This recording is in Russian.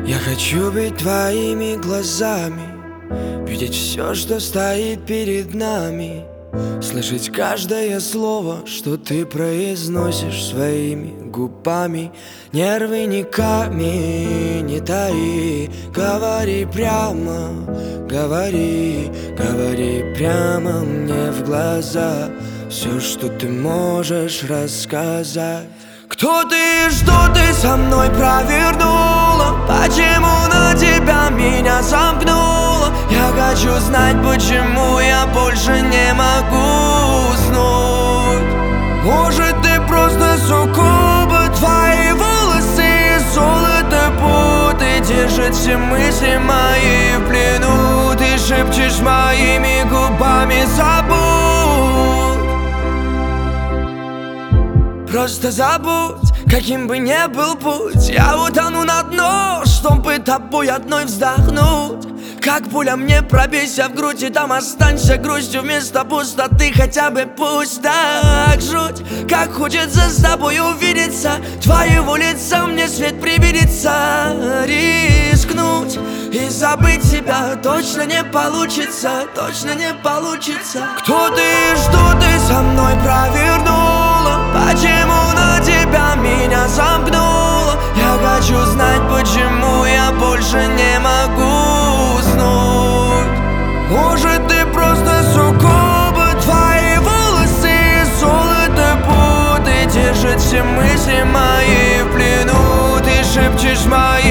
Я хочу быть твоими глазами, видеть все, что стоит перед нами, слышать каждое слово, что ты произносишь своими губами. Нервы не камень, не таи, говори прямо, говори, говори прямо мне в глаза все, что ты можешь рассказать. Кто ты и что ты со мной провернула? Почему на тебя меня замкнула? Я хочу знать, почему я больше не могу уснуть. Может, ты просто суккуба, твои волосы и золото путы держат все мысли мои в плену. Ты шепчешь моими губами забудь. Просто забудь, каким бы ни был путь. Я утону на дно, чтобы тобой одной вздохнуть. Как пуля мне пробейся в грудь, и там останься грустью вместо пустоты. Хотя бы пусть так жуть. Как хочется с тобой увидеться, твоего лица мне свет привидится. Рискнуть и забыть тебя точно не получится, точно не получится. Кто ты и что ты со мной провернула? Почему на тебя меня замкнула? Я хочу знать, почему я больше не могу уснуть. Может, ты просто суккуба, твои волосы и золото путы держат все мысли мои в плену. Ты шепчешь мои